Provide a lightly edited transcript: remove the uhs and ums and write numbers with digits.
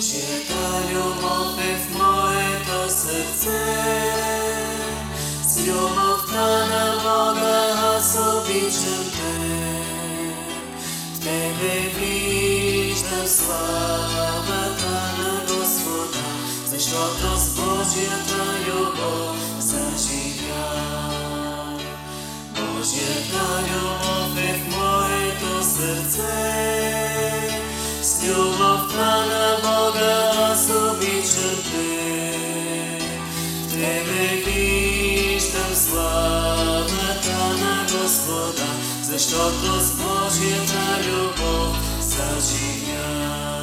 Божията любов е в моето сърце, с любовта на Бога аз обичам Те. В Тебе виждам славата на Господа, защото с Божията любов заживях. Божията любов е в моето сърце, с любовта на Бога аз обичам Те. В Тебе виждам славата на Господа, защото с Божията любов заживях.